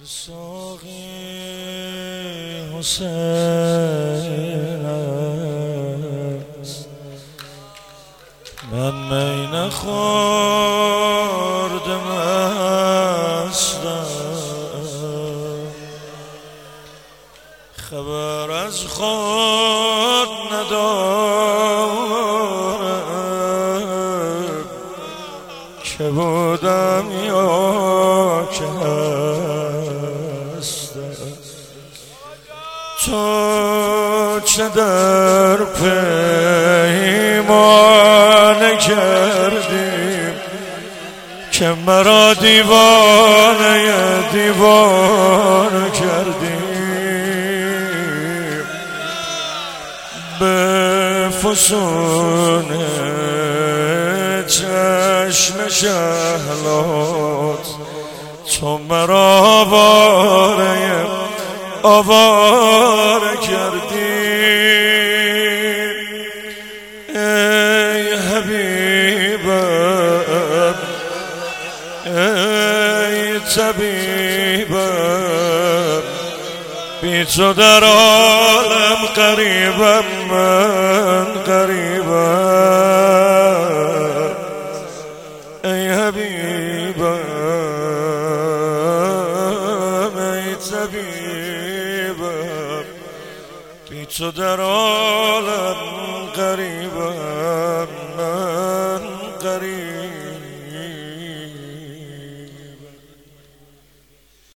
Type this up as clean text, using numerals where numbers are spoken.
ساقی حسین است، من می نخوردم مستم، خبر از خود ندارم که بودم یا که تو چه در پیمانه کردیم که مرا دیوانه کردیم، به فسون چشم شهلات تو مرا آواره کردی. ای حبیبم، ای طبیبم، بی تو در عالم غریبم، من غریبم. ای حبیبم، ای طبیبم، بی تو در عالم غریبم، من غریبم.